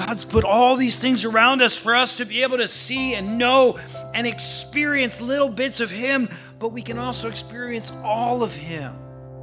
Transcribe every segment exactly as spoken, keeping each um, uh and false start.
God's put all these things around us for us to be able to see and know and experience little bits of Him, but we can also experience all of Him.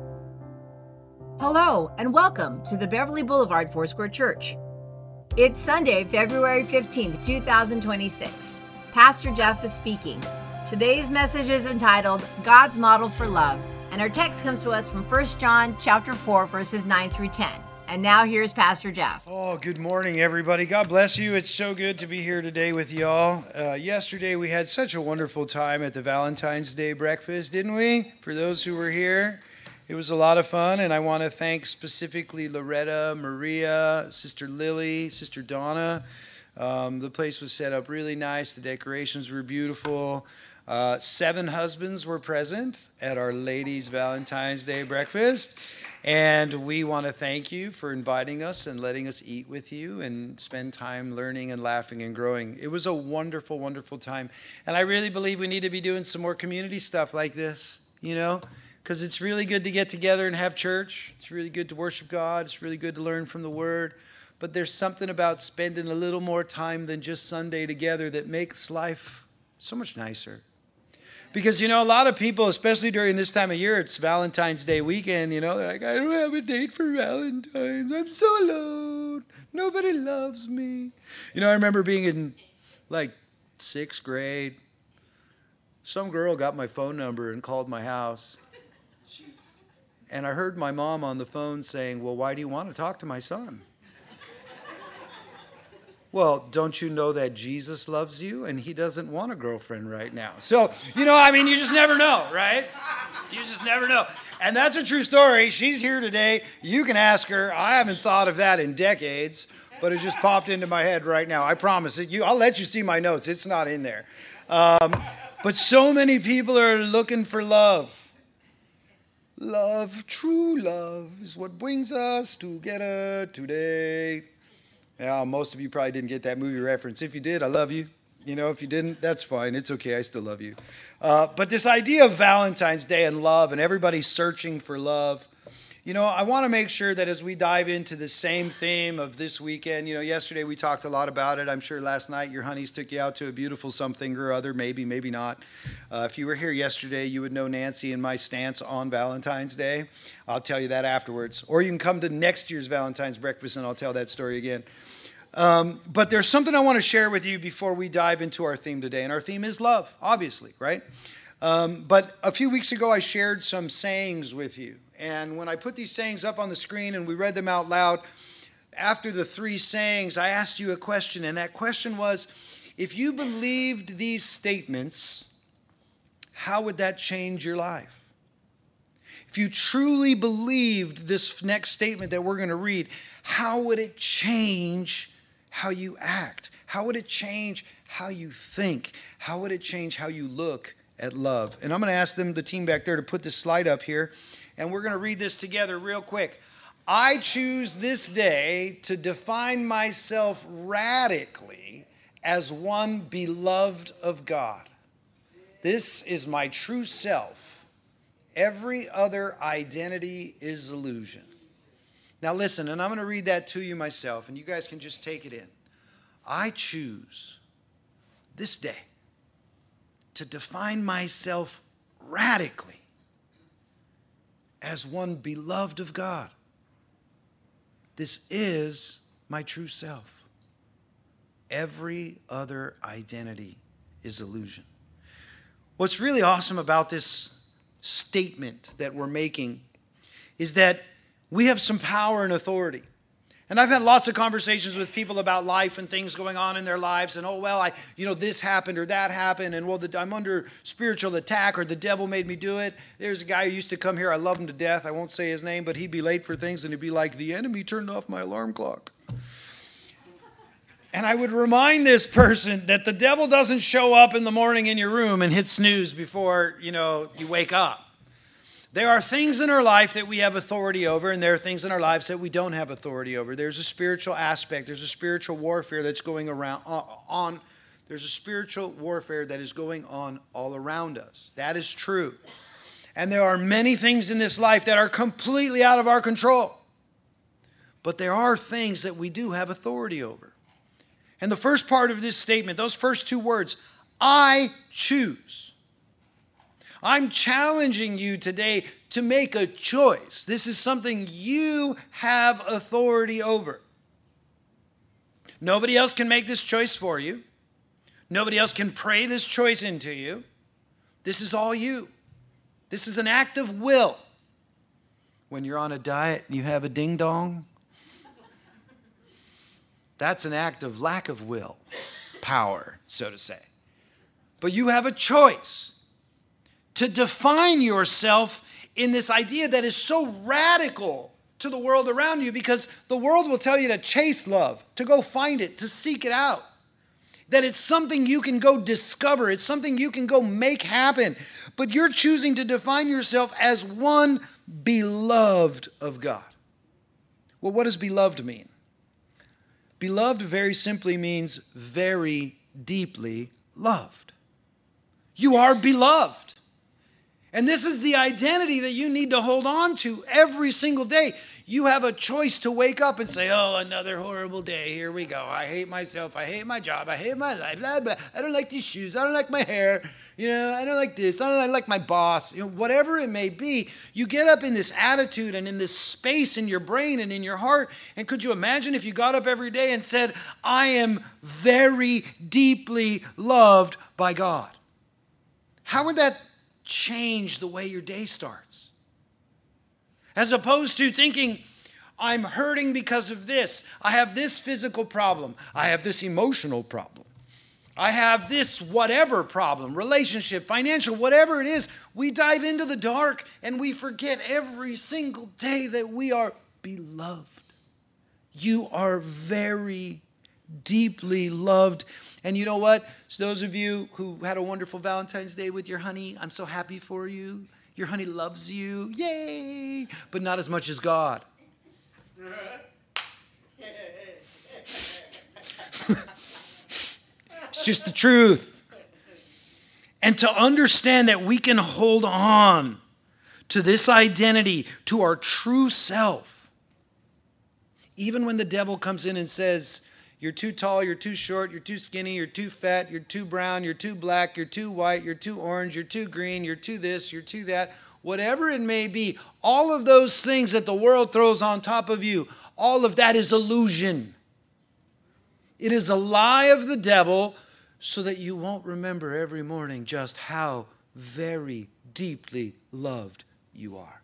Hello, and welcome to the Beverly Boulevard Foursquare Church. It's Sunday, February fifteenth, twenty twenty-six. Pastor Jeff is speaking. Today's message is entitled, God's Model for Love, and our text comes to us from First John chapter four, verses nine through ten. And now here's Pastor Jeff. Oh, good morning, everybody. God bless you. It's so good to be here today with y'all. Uh, yesterday, we had such a wonderful time at the Valentine's Day breakfast, didn't we? For those who were here, it was a lot of fun, and I want to thank specifically Loretta, Maria, Sister Lily, Sister Donna. Um, the place was set up really nice. The decorations were beautiful. Uh, seven husbands were present at Our Lady's Valentine's Day breakfast. And we want to thank you for inviting us and letting us eat with you and spend time learning and laughing and growing. It was a wonderful, wonderful time. And I really believe we need to be doing some more community stuff like this, you know, because it's really good to get together and have church. It's really good to worship God. It's really good to learn from the Word. But there's something about spending a little more time than just Sunday together that makes life so much nicer. Because, you know, a lot of people, especially during this time of year, it's Valentine's Day weekend, you know, they're like, I don't have a date for Valentine's. I'm so alone. Nobody loves me. You know, I remember being in, like, sixth grade. Some girl got my phone number and called my house. And I heard my mom on the phone saying, well, why do you want to talk to my son? Well, don't you know that Jesus loves you and He doesn't want a girlfriend right now? So, you know, I mean, you just never know, right? You just never know. And that's a true story. She's here today. You can ask her. I haven't thought of that in decades, but it just popped into my head right now. I promise it. You, I'll let you see my notes. It's not in there. Um, but so many people are looking for love. Love, true love, is what brings us together today. Yeah, most of you probably didn't get that movie reference. If you did, I love you. You know, if you didn't, that's fine. It's okay. I still love you. Uh, but this idea of Valentine's Day and love and everybody searching for love, you know, I want to make sure that as we dive into the same theme of this weekend, you know, yesterday we talked a lot about it. I'm sure last night your honeys took you out to a beautiful something or other, maybe, maybe not. Uh, if you were here yesterday, you would know Nancy and my stance on Valentine's Day. I'll tell you that afterwards. Or you can come to next year's Valentine's breakfast and I'll tell that story again. Um, but there's something I want to share with you before we dive into our theme today. And our theme is love, obviously, right? Um, but a few weeks ago, I shared some sayings with you. And when I put these sayings up on the screen and we read them out loud, after the three sayings, I asked you a question. And that question was, if you believed these statements, how would that change your life? If you truly believed this next statement that we're going to read, how would it change how you act? How would it change how you think? How would it change how you look at love? And I'm going to ask them, the team back there, to put this slide up here. And we're going to read this together real quick. I choose this day to define myself radically as one beloved of God. This is my true self. Every other identity is illusion. Now listen, and I'm going to read that to you myself, and you guys can just take it in. I choose this day to define myself radically as one beloved of God. This is my true self. Every other identity is illusion. What's really awesome about this statement that we're making is that we have some power and authority. And I've had lots of conversations with people about life and things going on in their lives. And, oh, well, I, you know, this happened or that happened. And, well, the, I'm under spiritual attack or the devil made me do it. There's a guy who used to come here. I love him to death. I won't say his name, but he'd be late for things. And he'd be like, the enemy turned off my alarm clock. And I would remind this person that the devil doesn't show up in the morning in your room and hit snooze before, you know, you wake up. There are things in our life that we have authority over, and there are things in our lives that we don't have authority over. There's a spiritual aspect. There's a spiritual warfare that's going around on. There's a spiritual warfare that is going on all around us. That is true. And there are many things in this life that are completely out of our control. But there are things that we do have authority over. And the first part of this statement, those first two words, I choose. I'm challenging you today to make a choice. This is something you have authority over. Nobody else can make this choice for you. Nobody else can pray this choice into you. This is all you. This is an act of will. When you're on a diet and you have a ding-dong, that's an act of lack of will, power, so to say. But you have a choice to define yourself in this idea that is so radical to the world around you, because the world will tell you to chase love, to go find it, to seek it out. That it's something you can go discover. It's something you can go make happen. But you're choosing to define yourself as one beloved of God. Well, what does beloved mean? Beloved very simply means very deeply loved. You are beloved. And this is the identity that you need to hold on to every single day. You have a choice to wake up and say, oh, another horrible day. Here we go. I hate myself. I hate my job. I hate my life. Blah, blah. I don't like these shoes. I don't like my hair. You know, I don't like this. I don't like my boss. You know, whatever it may be, you get up in this attitude and in this space in your brain and in your heart. And could you imagine if you got up every day and said, I am very deeply loved by God? How would that change the way your day starts? As opposed to thinking, I'm hurting because of this. I have this physical problem. I have this emotional problem. I have this whatever problem, relationship, financial, whatever it is. We dive into the dark and we forget every single day that we are beloved. You are very deeply loved. And you know what? So those of you who had a wonderful Valentine's Day with your honey, I'm so happy for you. Your honey loves you. Yay! But not as much as God. It's just the truth. And to understand that we can hold on to this identity, to our true self, even when the devil comes in and says, you're too tall, you're too short, you're too skinny, you're too fat, you're too brown, you're too black, you're too white, you're too orange, you're too green, you're too this, you're too that. Whatever it may be, all of those things that the world throws on top of you, all of that is illusion. It is a lie of the devil so that you won't remember every morning just how very deeply loved you are.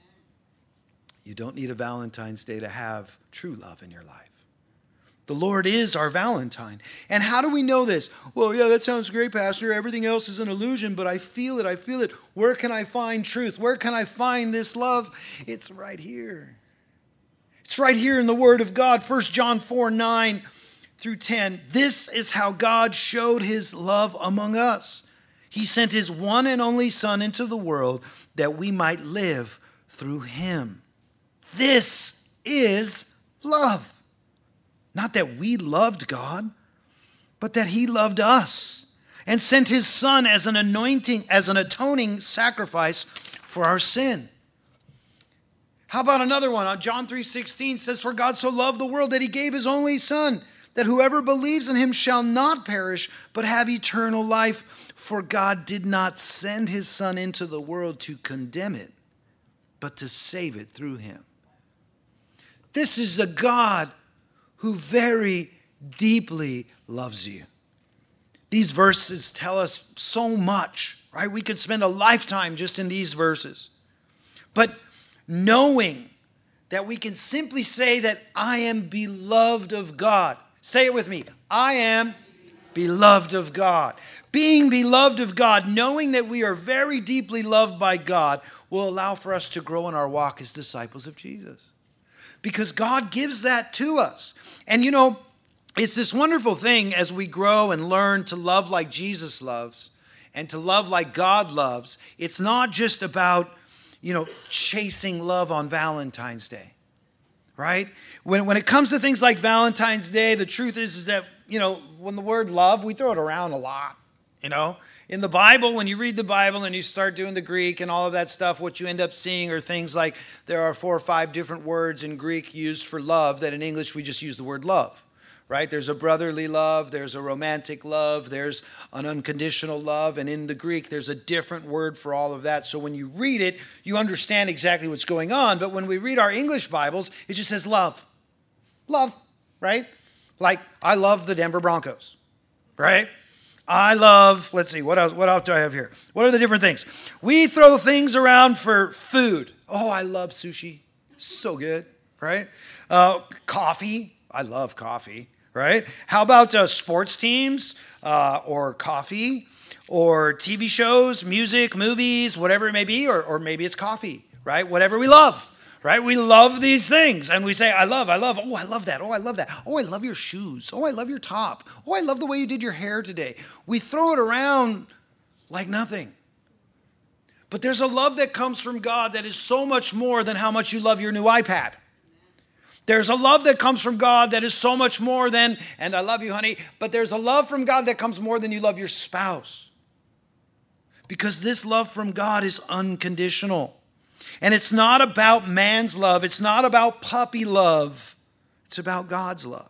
You don't need a Valentine's Day to have true love in your life. The Lord is our Valentine. And how do we know this? Well, yeah, that sounds great, Pastor. Everything else is an illusion, but I feel it. I feel it. Where can I find truth? Where can I find this love? It's right here. It's right here in the Word of God. First John four, nine through ten. This is how God showed his love among us. He sent his one and only Son into the world that we might live through him. This is love. Not that we loved God, but that he loved us and sent his Son as an anointing, as an atoning sacrifice for our sin. How about another one? John three sixteen says, for God so loved the world that he gave his only Son, that whoever believes in him shall not perish, but have eternal life. For God did not send his Son into the world to condemn it, but to save it through him. This is a God who very deeply loves you. These verses tell us so much, right? We could spend a lifetime just in these verses. But knowing that we can simply say that I am beloved of God. Say it with me. I am beloved of God. Being beloved of God, knowing that we are very deeply loved by God, will allow for us to grow in our walk as disciples of Jesus. Because God gives that to us. And you know, it's this wonderful thing as we grow and learn to love like Jesus loves and to love like God loves. It's not just about, you know, chasing love on Valentine's Day, right? When, when it comes to things like Valentine's Day, the truth is, is that, you know, when the word love, we throw it around a lot, you know. In the Bible, when you read the Bible and you start doing the Greek and all of that stuff, what you end up seeing are things like there are four or five different words in Greek used for love that in English we just use the word love, right? There's a brotherly love, there's a romantic love, there's an unconditional love, and in the Greek, there's a different word for all of that. So when you read it, you understand exactly what's going on. But when we read our English Bibles, it just says love. Love, right? Like, I love the Denver Broncos, right? I love, let's see, what else, what else do I have here? What are the different things? We throw things around for food. Oh, I love sushi. So good, right? Uh, coffee. I love coffee. Right? How about uh, sports teams uh, or coffee or T V shows, music, movies, whatever it may be, or, or maybe it's coffee, right? Whatever we love, right? We love these things and we say, I love, I love, oh, I love that. Oh, I love that. Oh, I love your shoes. Oh, I love your top. Oh, I love the way you did your hair today. We throw it around like nothing. But there's a love that comes from God that is so much more than how much you love your new iPad. There's a love that comes from God that is so much more than, and I love you, honey, but there's a love from God that comes more than you love your spouse. Because this love from God is unconditional. And it's not about man's love. It's not about puppy love. It's about God's love.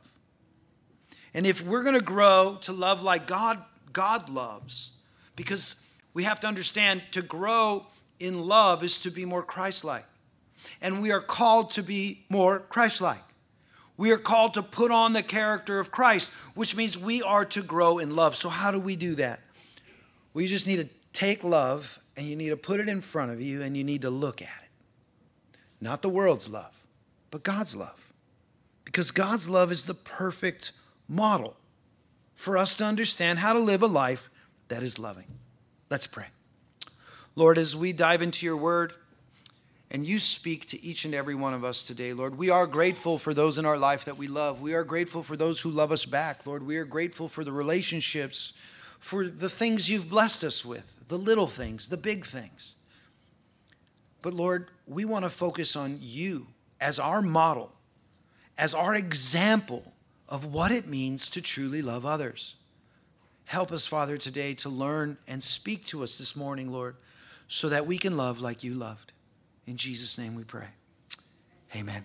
And if we're going to grow to love like God, God loves, because we have to understand to grow in love is to be more Christ-like. And we are called to be more Christ-like. We are called to put on the character of Christ, which means we are to grow in love. So how do we do that? Well, you just need to take love and you need to put it in front of you and you need to look at it. Not the world's love, but God's love. Because God's love is the perfect model for us to understand how to live a life that is loving. Let's pray. Lord, as we dive into your word, and you speak to each and every one of us today, Lord. We are grateful for those in our life that we love. We are grateful for those who love us back, Lord. We are grateful for the relationships, for the things you've blessed us with, the little things, the big things. But Lord, we want to focus on you as our model, as our example of what it means to truly love others. Help us, Father, today to learn and speak to us this morning, Lord, so that we can love like you loved. In Jesus' name we pray. Amen.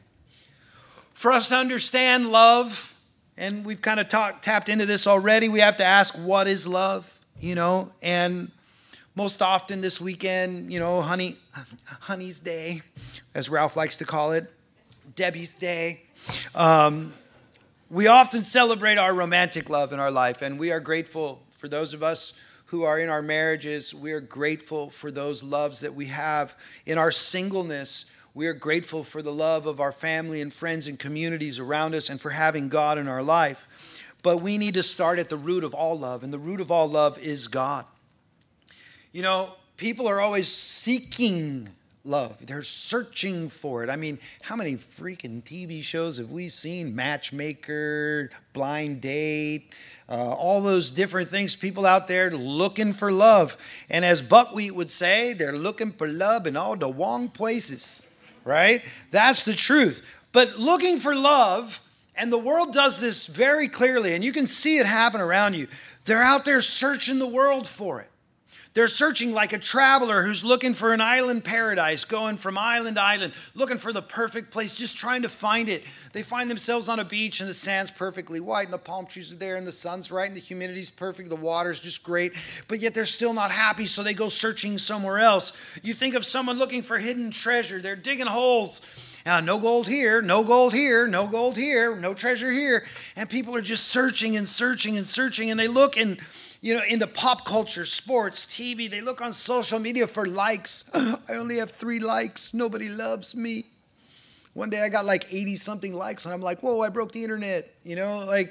For us to understand love, and we've kind of talk, tapped into this already, we have to ask, what is love? You know, and most often this weekend, you know, honey, honey's day, as Ralph likes to call it, Debbie's day. Um, we often celebrate our romantic love in our life, and we are grateful for those of us who are in our marriages. We are grateful for those loves that we have. In our singleness, we are grateful for the love of our family and friends and communities around us and for having God in our life. But we need to start at the root of all love, and the root of all love is God. You know, people are always seeking love. They're searching for it. I mean, how many freaking T V shows have we seen? Matchmaker, Blind Date, uh, all those different things. People out there looking for love. And as Buckwheat would say, they're looking for love in all the wrong places, right? That's the truth. But looking for love, and the world does this very clearly, and you can see it happen around you. They're out there searching the world for it. They're searching like a traveler who's looking for an island paradise, going from island to island, looking for the perfect place, just trying to find it. They find themselves on a beach and the sand's perfectly white and the palm trees are there and the sun's right and the humidity's perfect, the water's just great, but yet they're still not happy, so they go searching somewhere else. You think of someone looking for hidden treasure. They're digging holes. Now, no gold here, no gold here, no gold here, no treasure here. And people are just searching and searching and searching, and they look and you know, into pop culture, sports, T V. They look on social media for likes. I only have three likes. Nobody loves me. One day I got like eighty-something likes, and I'm like, whoa, I broke the internet. You know, like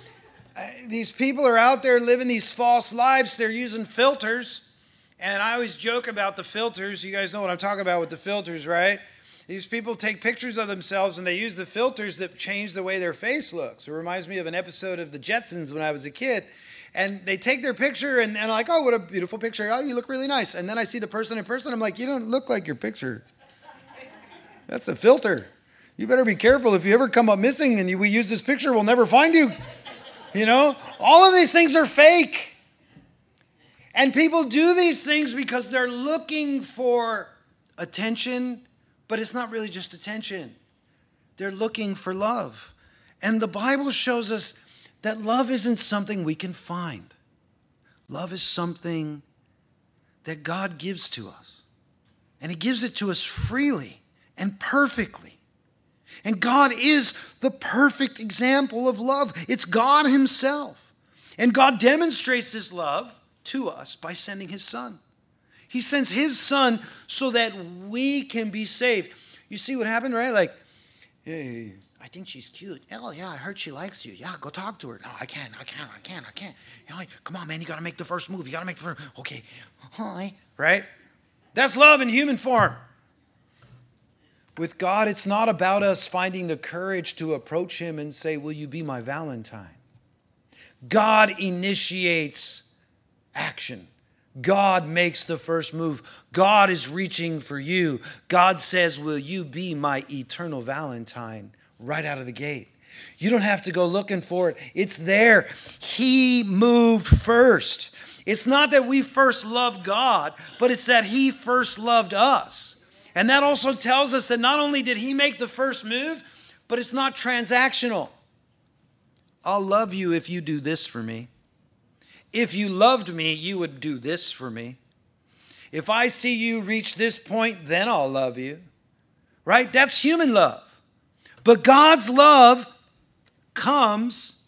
I, these people are out there living these false lives. They're using filters. And I always joke about the filters. You guys know what I'm talking about with the filters, right? These people take pictures of themselves, and they use the filters that change the way their face looks. It reminds me of an episode of The Jetsons when I was a kid. And they take their picture and, and I'm like, oh, what a beautiful picture. Oh, you look really nice. And then I see the person in person. I'm like, you don't look like your picture. That's a filter. You better be careful. If you ever come up missing and you, we use this picture, we'll never find you. You know, all of these things are fake. And people do these things because they're looking for attention, but it's not really just attention. They're looking for love. And the Bible shows us that love isn't something we can find. Love is something that God gives to us. And he gives it to us freely and perfectly. And God is the perfect example of love. It's God himself. And God demonstrates his love to us by sending his son. He sends his son so that we can be saved. You see what happened, right? Like, hey, I think she's cute. Oh, yeah, I heard she likes you. Yeah, go talk to her. No, I can't, I can't, I can't, I can't. You know, come on, man, you got to make the first move. You got to make the first, okay, hi, right? That's love in human form. With God, it's not about us finding the courage to approach him and say, will you be my Valentine? God initiates action. God makes the first move. God is reaching for you. God says, will you be my eternal Valentine? Right out of the gate. You don't have to go looking for it. It's there. He moved first. It's not that we first loved God, but it's that he first loved us. And that also tells us that not only did he make the first move, but it's not transactional. I'll love you if you do this for me. If you loved me, you would do this for me. If I see you reach this point, then I'll love you. Right? That's human love. But God's love comes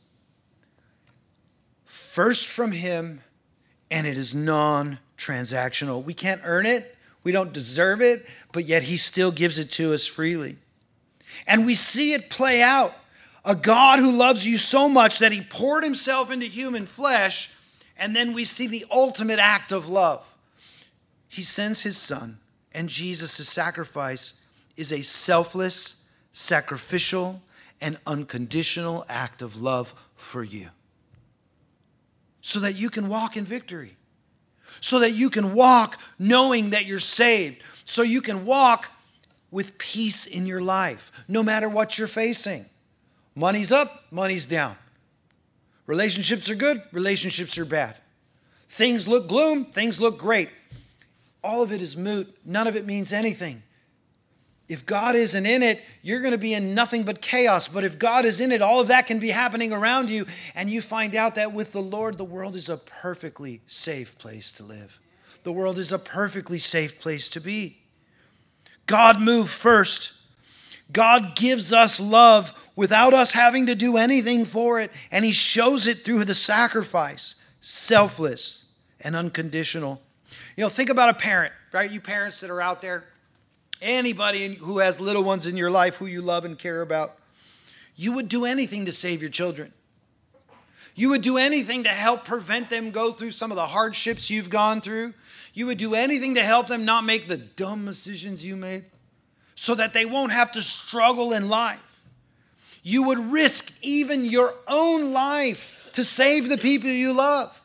first from him, and it is non-transactional. We can't earn it. We don't deserve it, but yet he still gives it to us freely. And we see it play out. A God who loves you so much that he poured himself into human flesh, and then we see the ultimate act of love. He sends his son, and Jesus' sacrifice is a selfless, sacrificial, and unconditional act of love for you. So that you can walk in victory. So that you can walk knowing that you're saved. So you can walk with peace in your life, no matter what you're facing. Money's up, money's down. Relationships are good, relationships are bad. Things look gloom, things look great. All of it is moot. None of it means anything. If God isn't in it, you're going to be in nothing but chaos. But if God is in it, all of that can be happening around you. And you find out that with the Lord, the world is a perfectly safe place to live. The world is a perfectly safe place to be. God moved first. God gives us love without us having to do anything for it. And he shows it through the sacrifice. Selfless and unconditional. You know, think about a parent, right? You parents that are out there. Anybody who has little ones in your life who you love and care about, you would do anything to save your children. You would do anything to help prevent them go through some of the hardships you've gone through. You would do anything to help them not make the dumb decisions you made so that they won't have to struggle in life. You would risk even your own life to save the people you love.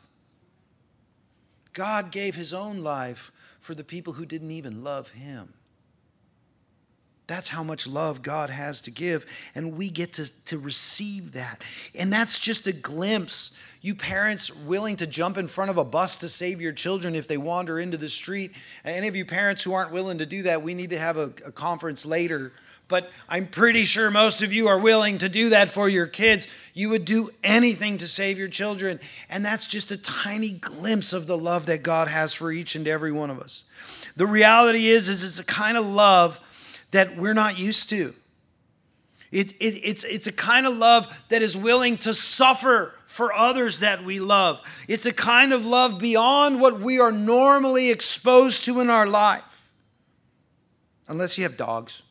God gave his own life for the people who didn't even love him. That's how much love God has to give, and we get to, to receive that. And that's just a glimpse. You parents willing to jump in front of a bus to save your children if they wander into the street. Any of you parents who aren't willing to do that, we need to have a, a conference later. But I'm pretty sure most of you are willing to do that for your kids. You would do anything to save your children. And that's just a tiny glimpse of the love that God has for each and every one of us. The reality is, is it's a kind of love that we're not used to. It, it, it's, it's a kind of love that is willing to suffer for others that we love. It's a kind of love beyond what we are normally exposed to in our life. Unless you have dogs.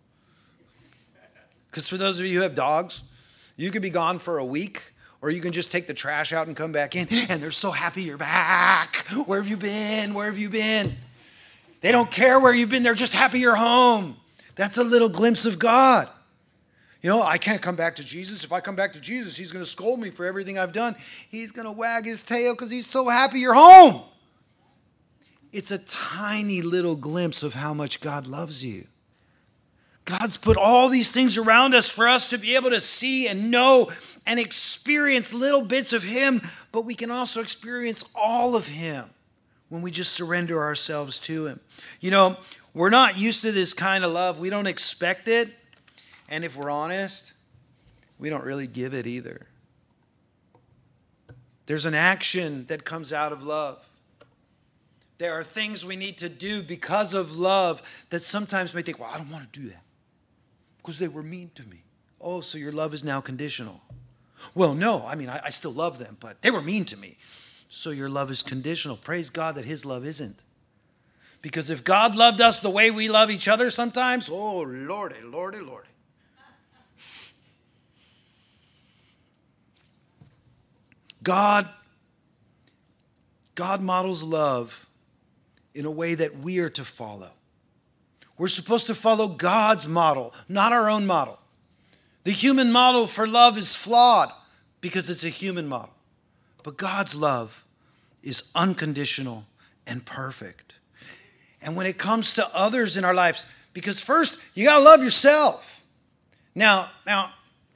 Because for those of you who have dogs, you could be gone for a week, or you can just take the trash out and come back in, and they're so happy you're back. Where have you been? Where have you been? They don't care where you've been. They're just happy you're home. That's a little glimpse of God. You know, I can't come back to Jesus. If I come back to Jesus, he's going to scold me for everything I've done. He's going to wag his tail because he's so happy you're home. It's a tiny little glimpse of how much God loves you. God's put all these things around us for us to be able to see and know and experience little bits of him, but we can also experience all of him when we just surrender ourselves to him. You know, we're not used to this kind of love. We don't expect it. And if we're honest, we don't really give it either. There's an action that comes out of love. There are things we need to do because of love that sometimes may think, well, I don't want to do that because they were mean to me. Oh, so your love is now conditional. Well, no, I mean, I, I still love them, but they were mean to me. So your love is conditional. Praise God that his love isn't. Because if God loved us the way we love each other sometimes, oh, Lordy, Lordy, Lordy. God, God models love in a way that we are to follow. We're supposed to follow God's model, not our own model. The human model for love is flawed because it's a human model. But God's love is unconditional and perfect. And when it comes to others in our lives, because first, you got to love yourself. Now, now,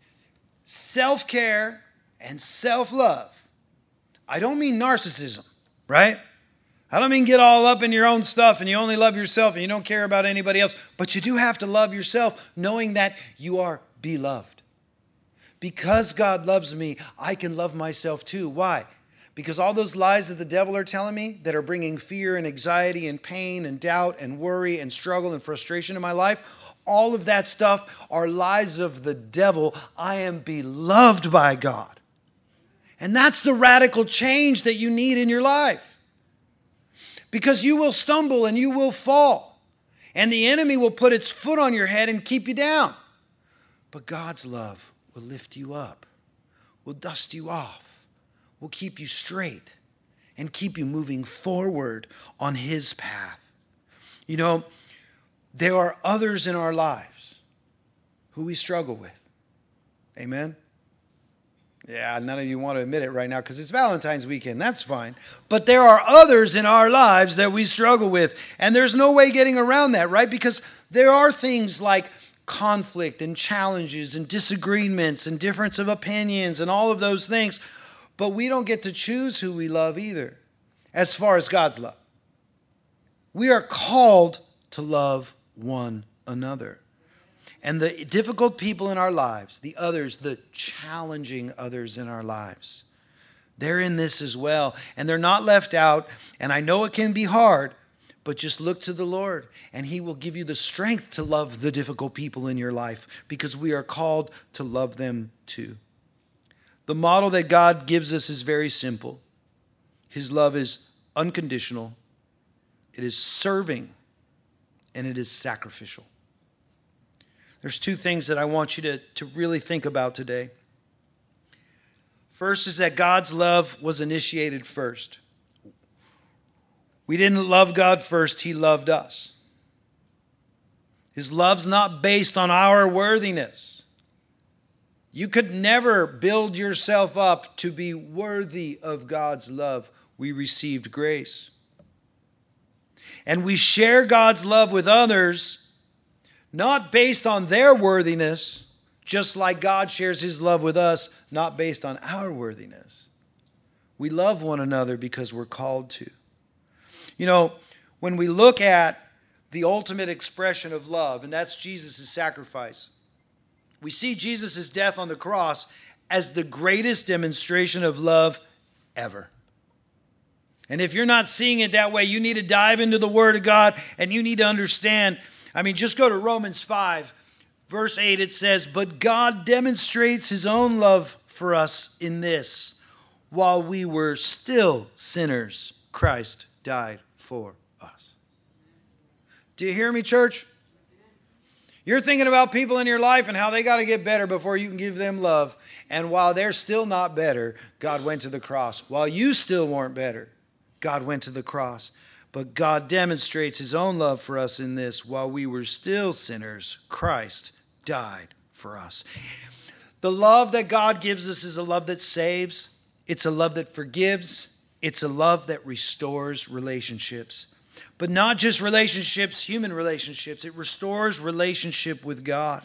self-care and self-love. I don't mean narcissism, right? I don't mean get all up in your own stuff and you only love yourself and you don't care about anybody else. But you do have to love yourself knowing that you are beloved. Because God loves me, I can love myself too. Why? Because all those lies that the devil are telling me that are bringing fear and anxiety and pain and doubt and worry and struggle and frustration in my life, all of that stuff are lies of the devil. I am beloved by God. And that's the radical change that you need in your life. Because you will stumble and you will fall. And the enemy will put its foot on your head and keep you down. But God's love will lift you up, will dust you off, will keep you straight, and keep you moving forward on his path. You know, there are others in our lives who we struggle with. Amen? Yeah, none of you want to admit it right now because it's Valentine's weekend. That's fine. But there are others in our lives that we struggle with. And there's no way getting around that, right? Because there are things like conflict and challenges and disagreements and difference of opinions and all of those things. But we don't get to choose who we love either, as far as God's love. We are called to love one another. And the difficult people in our lives, the others, the challenging others in our lives, they're in this as well. And they're not left out. And I know it can be hard, but just look to the Lord and he will give you the strength to love the difficult people in your life because we are called to love them too. The model that God gives us is very simple. His love is unconditional, it is serving, and it is sacrificial. There's two things that I want you to, to really think about today. First is that God's love was initiated first. We didn't love God first, he loved us. His love's not based on our worthiness. You could never build yourself up to be worthy of God's love. We received grace. And we share God's love with others not based on their worthiness, just like God shares his love with us, not based on our worthiness. We love one another because we're called to. You know, when we look at the ultimate expression of love, and that's Jesus' sacrifice, we see Jesus' death on the cross as the greatest demonstration of love ever. And if you're not seeing it that way, you need to dive into the Word of God and you need to understand. I mean, just go to Romans five, verse eight. It says, "But God demonstrates his own love for us in this. While we were still sinners, Christ died for us." Do you hear me, church? You're thinking about people in your life and how they got to get better before you can give them love. And while they're still not better, God went to the cross. While you still weren't better, God went to the cross. But God demonstrates his own love for us in this. While we were still sinners, Christ died for us. The love that God gives us is a love that saves. It's a love that forgives. It's a love that restores relationships. But not just relationships, human relationships. It restores relationship with God.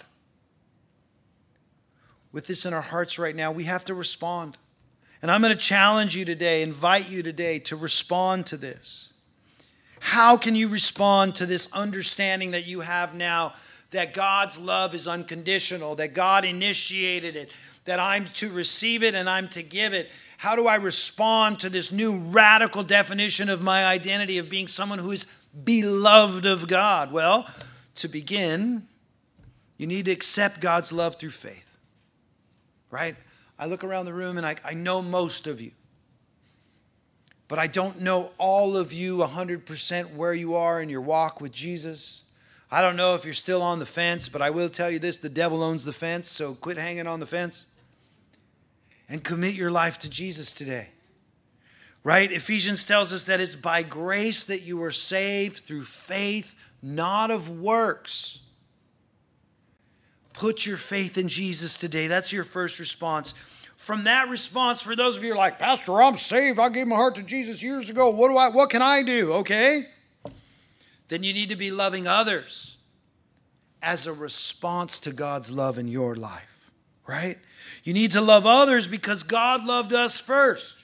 With this in our hearts right now, we have to respond. And I'm going to challenge you today, invite you today to respond to this. How can you respond to this understanding that you have now that God's love is unconditional, that God initiated it, that I'm to receive it and I'm to give it. How do I respond to this new radical definition of my identity of being someone who is beloved of God? Well, to begin, you need to accept God's love through faith, right? I look around the room and I, I know most of you, but I don't know all of you one hundred percent where you are in your walk with Jesus. I don't know if you're still on the fence, but I will tell you this, the devil owns the fence, so quit hanging on the fence and commit your life to Jesus today, right? Ephesians tells us that it's by grace that you were saved through faith, not of works. Put your faith in Jesus today. That's your first response. From that response, for those of you who are like, Pastor, I'm saved. I gave my heart to Jesus years ago. What do I? What can I do? Okay. Then you need to be loving others as a response to God's love in your life, right? You need to love others because God loved us first.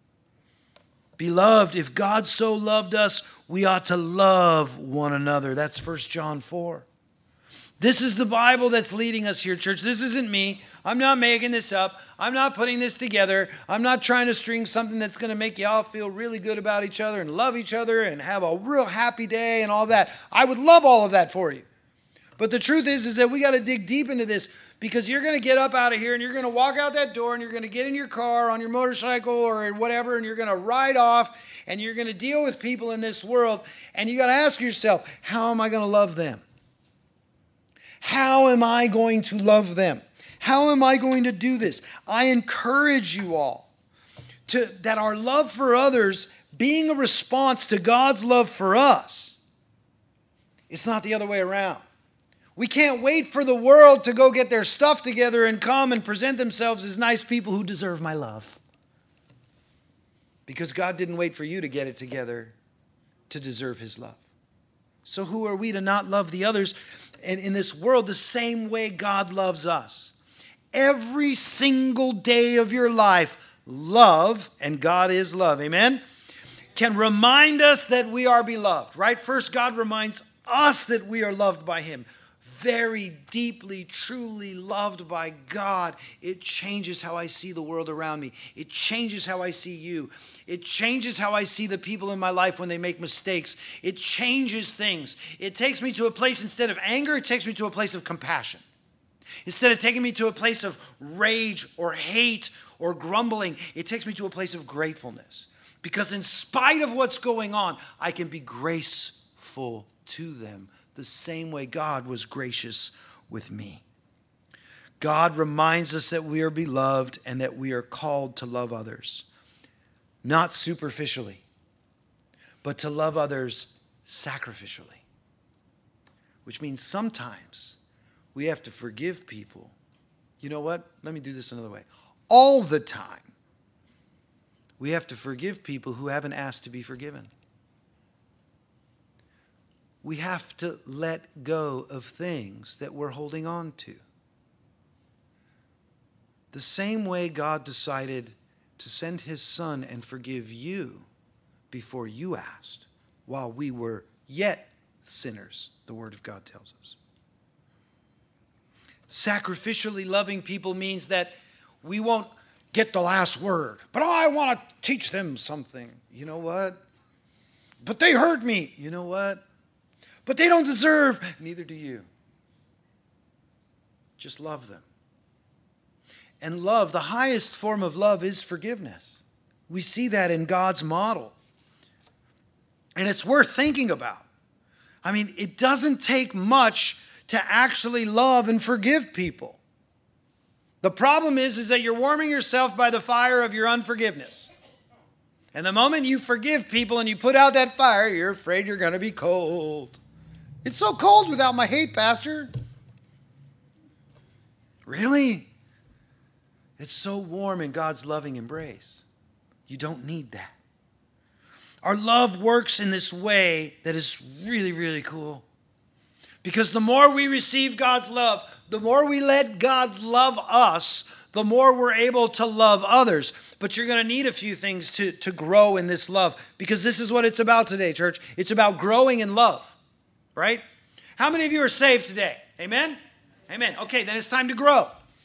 Beloved, if God so loved us, we ought to love one another. That's First John four. This is the Bible that's leading us here, church. This isn't me. I'm not making this up. I'm not putting this together. I'm not trying to string something that's going to make you all feel really good about each other and love each other and have a real happy day and all that. I would love all of that for you. But the truth is, is that we got to dig deep into this because you're going to get up out of here and you're going to walk out that door and you're going to get in your car, on your motorcycle or whatever, and you're going to ride off and you're going to deal with people in this world. And you got to ask yourself, how am I going to love them? How am I going to love them? How am I going to do this? I encourage you all to that our love for others being a response to God's love for us. It's not the other way around. We can't wait for the world to go get their stuff together and come and present themselves as nice people who deserve my love. Because God didn't wait for you to get it together to deserve his love. So who are we to not love the others and in this world the same way God loves us? Every single day of your life, love, and God is love, amen, can remind us that we are beloved, right? First, God reminds us that we are loved by him. Very deeply, truly loved by God. It changes how I see the world around me. It changes how I see you. It changes how I see the people in my life when they make mistakes. It changes things. It takes me to a place, instead of anger, it takes me to a place of compassion. Instead of taking me to a place of rage or hate or grumbling, it takes me to a place of gratefulness. Because in spite of what's going on, I can be graceful to them the same way God was gracious with me. God reminds us that we are beloved and that we are called to love others. Not superficially, but to love others sacrificially. Which means sometimes we have to forgive people. You know what? Let me do this another way. All the time, we have to forgive people who haven't asked to be forgiven. We have to let go of things that we're holding on to. The same way God decided to send his son and forgive you before you asked, while we were yet sinners, the word of God tells us. Sacrificially loving people means that we won't get the last word. But I want to teach them something. You know what? But they hurt me. You know what? But they don't deserve. Neither do you. Just love them. And love, the highest form of love is forgiveness. We see that in God's model. And it's worth thinking about. I mean, it doesn't take much to actually love and forgive people. The problem is, is that you're warming yourself by the fire of your unforgiveness. And the moment you forgive people and you put out that fire, you're afraid you're going to be cold. It's so cold without my hate, Pastor. Really? It's so warm in God's loving embrace. You don't need that. Our love works in this way that is really, really cool. Because the more we receive God's love, the more we let God love us, the more we're able to love others. But you're going to need a few things to, to grow in this love. Because this is what it's about today, church. It's about growing in love. Right? How many of you are saved today? Amen? Amen. Okay, then it's time to grow.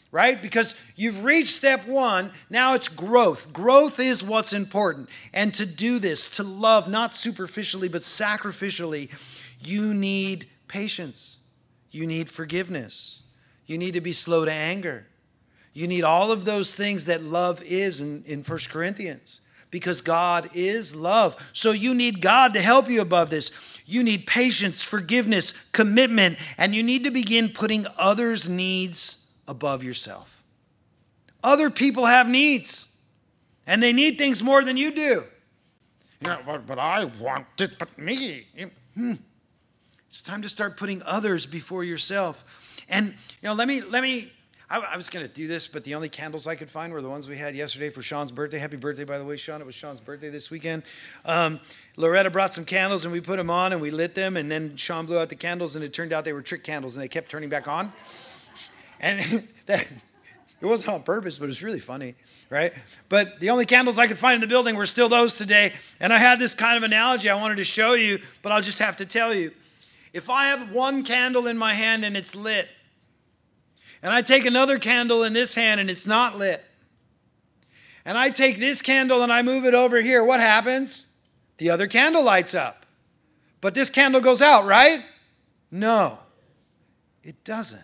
right? Because you've reached step one, now it's growth. Growth is what's important. And to do this, to love, not superficially, but sacrificially, you need patience. You need forgiveness. You need to be slow to anger. You need all of those things that love is in, in First Corinthians, because God is love. So you need God to help you above this. You need patience, forgiveness, commitment, and you need to begin putting others' needs above yourself. Other people have needs, and they need things more than you do. Yeah, but, but I want it, but me. Hmm. It's time to start putting others before yourself. And, you know, let me, let me, I, I was going to do this, but the only candles I could find were the ones we had yesterday for Sean's birthday. Happy birthday, by the way, Sean. It was Sean's birthday this weekend. Um, Loretta brought some candles, and we put them on, and we lit them, and then Sean blew out the candles, and it turned out they were trick candles, and they kept turning back on. And that, it wasn't on purpose, but it's really funny, right? But the only candles I could find in the building were still those today. And I had this kind of analogy I wanted to show you, but I'll just have to tell you. If I have one candle in my hand and it's lit, and I take another candle in this hand and it's not lit, and I take this candle and I move it over here, what happens? The other candle lights up. But this candle goes out, right? No, it doesn't.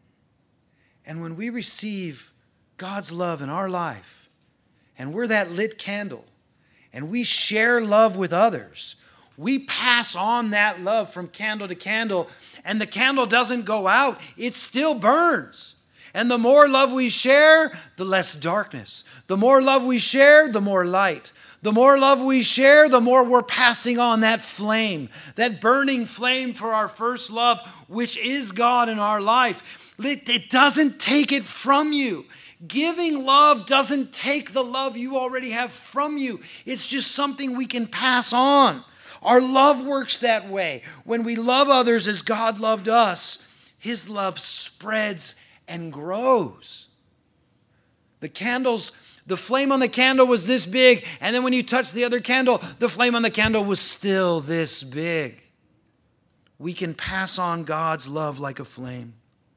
And when we receive God's love in our life, and we're that lit candle, and we share love with others, we pass on that love from candle to candle, and the candle doesn't go out, it still burns. And the more love we share, the less darkness. The more love we share, the more light. The more love we share, the more we're passing on that flame, that burning flame for our first love, which is God in our life. It doesn't take it from you. Giving love doesn't take the love you already have from you. It's just something we can pass on. Our love works that way. When we love others as God loved us, His love spreads and grows. The candles, the flame on the candle was this big, and then when you touch the other candle, the flame on the candle was still this big. We can pass on God's love like a flame.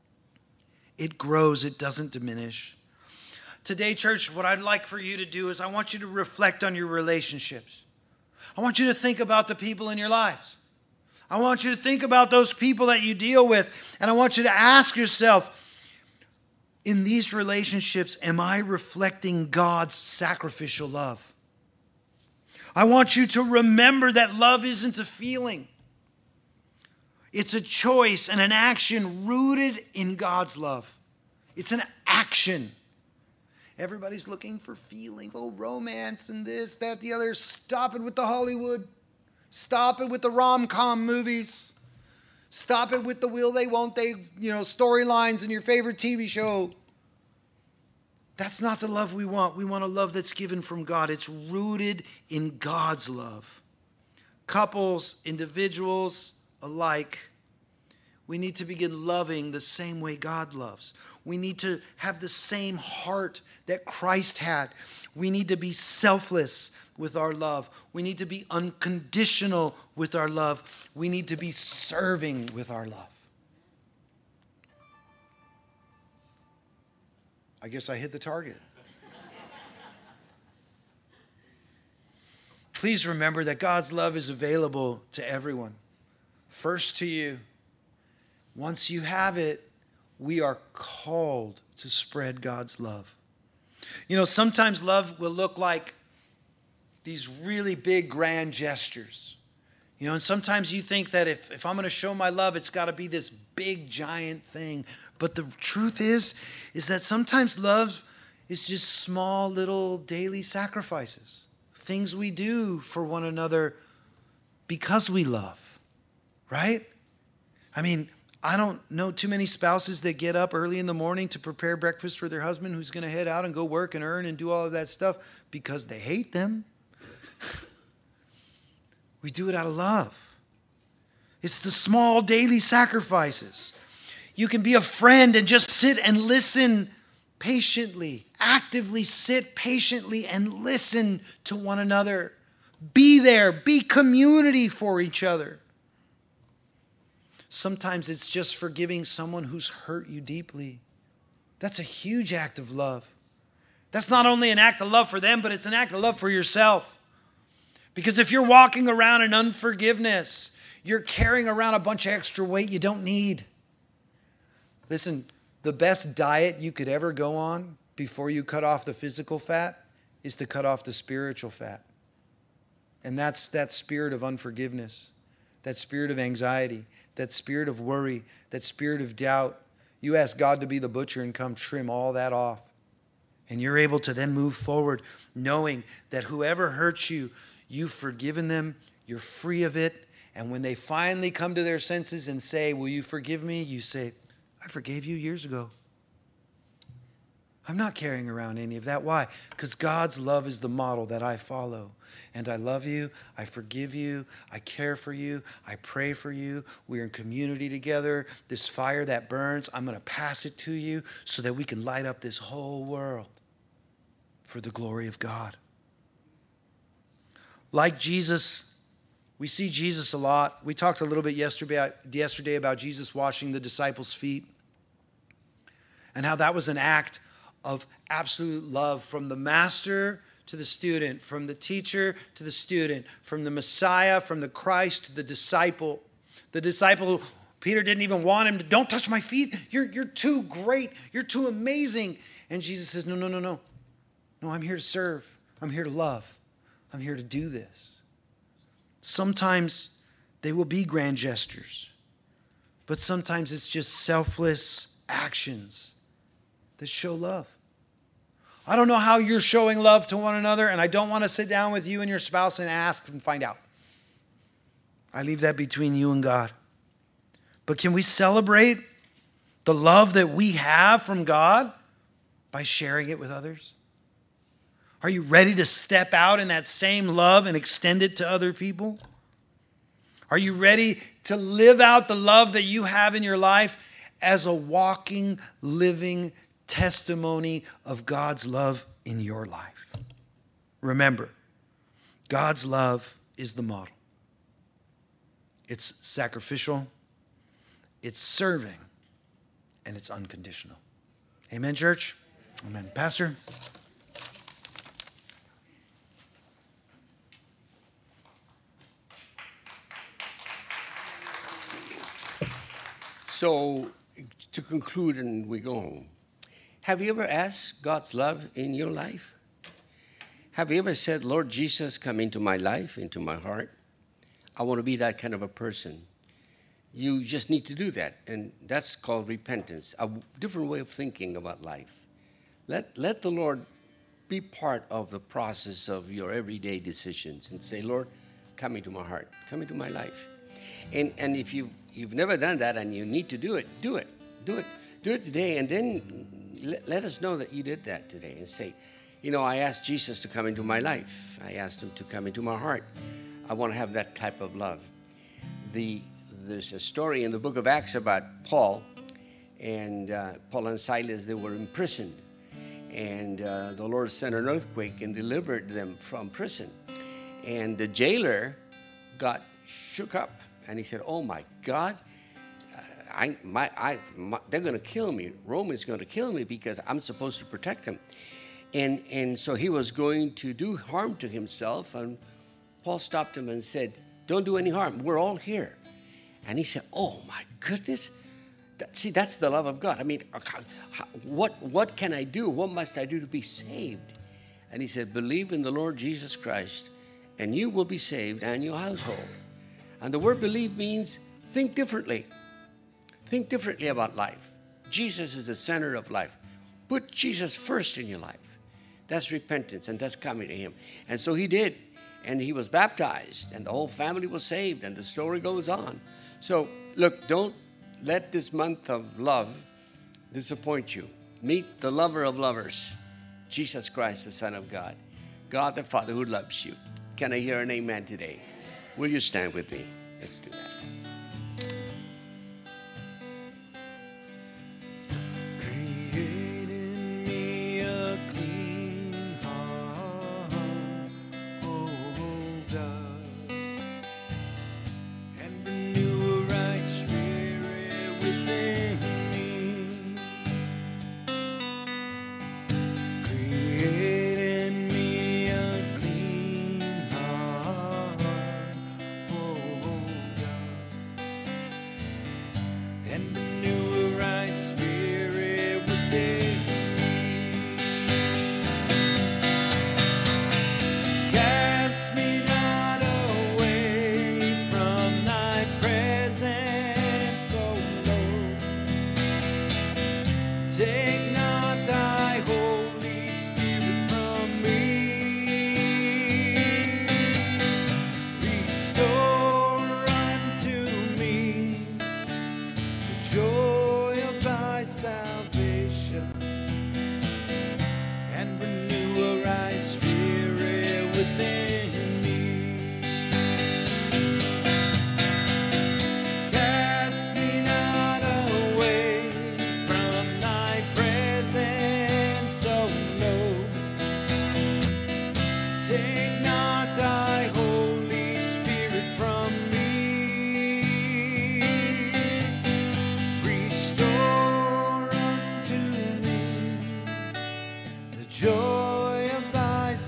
It grows, it doesn't diminish. Today, church, what I'd like for you to do is I want you to reflect on your relationships. I want you to think about the people in your lives. I want you to think about those people that you deal with. And I want you to ask yourself, in these relationships, am I reflecting God's sacrificial love? I want you to remember that love isn't a feeling. It's a choice and an action rooted in God's love. It's an action. Everybody's looking for feelings, oh, romance and this, that, the other. Stop it with the Hollywood. Stop it with the rom-com movies. Stop it with the will they, won't they, you know, storylines in your favorite T V show. That's not the love we want. We want a love that's given from God. It's rooted in God's love. Couples, individuals alike, we need to begin loving the same way God loves. We need to have the same heart that Christ had. We need to be selfless with our love. We need to be unconditional with our love. We need to be serving with our love. I guess I hit the target. Please remember that God's love is available to everyone. First to you. Once you have it, we are called to spread God's love. You know, sometimes love will look like these really big, grand gestures. You know, and sometimes you think that if, if I'm going to show my love, it's got to be this big, giant thing. But the truth is, is that sometimes love is just small, little daily sacrifices. Things we do for one another because we love, right? I mean, I don't know too many spouses that get up early in the morning to prepare breakfast for their husband who's going to head out and go work and earn and do all of that stuff because they hate them. We do it out of love. It's the small daily sacrifices. You can be a friend and just sit and listen patiently, actively sit patiently and listen to one another. Be there, be community for each other. Sometimes it's just forgiving someone who's hurt you deeply. That's a huge act of love. That's not only an act of love for them, but it's an act of love for yourself. Because if you're walking around in unforgiveness, you're carrying around a bunch of extra weight you don't need. Listen, the best diet you could ever go on before you cut off the physical fat is to cut off the spiritual fat. And that's that spirit of unforgiveness, that spirit of anxiety, that spirit of worry, that spirit of doubt. You ask God to be the butcher and come trim all that off. And you're able to then move forward knowing that whoever hurts you, you've forgiven them, you're free of it. And when they finally come to their senses and say, will you forgive me? You say, I forgave you years ago. I'm not carrying around any of that. Why? Because God's love is the model that I follow. And I love you. I forgive you. I care for you. I pray for you. We're in community together. This fire that burns, I'm going to pass it to you so that we can light up this whole world for the glory of God. Like Jesus, we see Jesus a lot. We talked a little bit yesterday, yesterday about Jesus washing the disciples' feet and how that was an act of absolute love from the master to the student, from the teacher to the student, from the Messiah, from the Christ to the disciple. The disciple, Peter didn't even want him to, don't touch my feet. You're, you're too great. You're too amazing. And Jesus says, no, no, no, no. No, I'm here to serve. I'm here to love. I'm here to do this. Sometimes they will be grand gestures, but sometimes it's just selfless actions that show love. I don't know how you're showing love to one another, and I don't want to sit down with you and your spouse and ask and find out. I leave that between you and God. But can we celebrate the love that we have from God by sharing it with others? Are you ready to step out in that same love and extend it to other people? Are you ready to live out the love that you have in your life as a walking, living testimony of God's love in your life? Remember, God's love is the model. It's sacrificial, it's serving, and it's unconditional. Amen, church? Amen. Pastor? So, to conclude and we go home, have you ever asked God's love in your life? Have you ever said, Lord Jesus, come into my life, into my heart? I want to be that kind of a person. You just need to do that, and that's called repentance, a different way of thinking about life. Let, let the Lord be part of the process of your everyday decisions and say, Lord, come into my heart, come into my life. And, and if you've, you've never done that and you need to do it, do it, do it. Do it today, and then let, let us know that you did that today and say, you know, I asked Jesus to come into my life. I asked him to come into my heart. I want to have that type of love. The, there's a story in the book of Acts about Paul, and uh, Paul and Silas, they were imprisoned. And uh, the Lord sent an earthquake and delivered them from prison. And the jailer got shook up, and he said, oh my God, I, my, I, my, they're going to kill me. Rome is going to kill me because I'm supposed to protect them. And, and so he was going to do harm to himself, and Paul stopped him and said, don't do any harm. We're all here. And he said, oh my goodness. That, see, that's the love of God. I mean, what, what can I do? What must I do to be saved? And he said, believe in the Lord Jesus Christ, and you will be saved and your household. And the word believe means think differently. Think differently about life. Jesus is the center of life. Put Jesus first in your life. That's repentance, and that's coming to him. And so he did. And he was baptized, and the whole family was saved, and the story goes on. So, look, don't let this month of love disappoint you. Meet the lover of lovers, Jesus Christ, the Son of God. God the Father who loves you. Can I hear an amen today? Will you stand with me? Let's do that.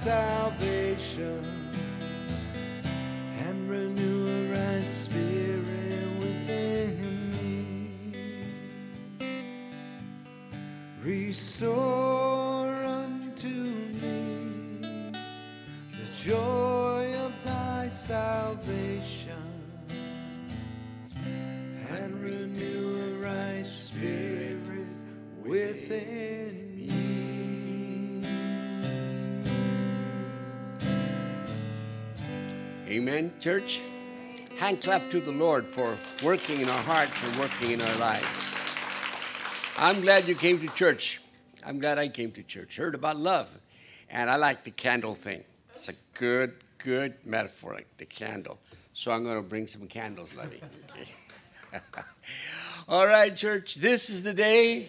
salvation and renew a right spirit within me. Restore unto me the joy of thy salvation and renew a right spirit within me. Amen, church. Hand clap to the Lord for working in our hearts and working in our lives. I'm glad you came to church. I'm glad I came to church. Heard about love. And I like the candle thing. It's a good, good metaphor, like the candle. So I'm going to bring some candles, Letty. Okay. All right, church. This is the day.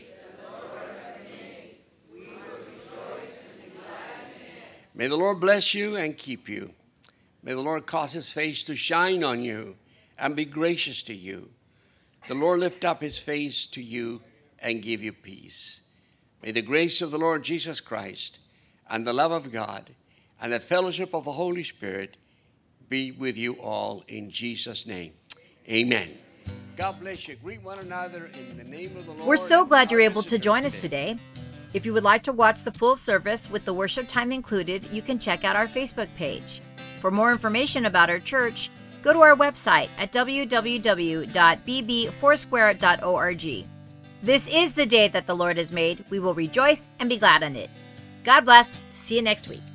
May the Lord bless you and keep you. May the Lord cause his face to shine on you and be gracious to you. The Lord lift up his face to you and give you peace. May the grace of the Lord Jesus Christ and the love of God and the fellowship of the Holy Spirit be with you all in Jesus' name. Amen. God bless you. Greet one another in the name of the Lord. We're so glad you're able to join us today. If you would like to watch the full service with the worship time included, you can check out our Facebook page. For more information about our church, go to our website at w w w dot b b foursquare dot org. This is the day that the Lord has made. We will rejoice and be glad in it. God bless. See you next week.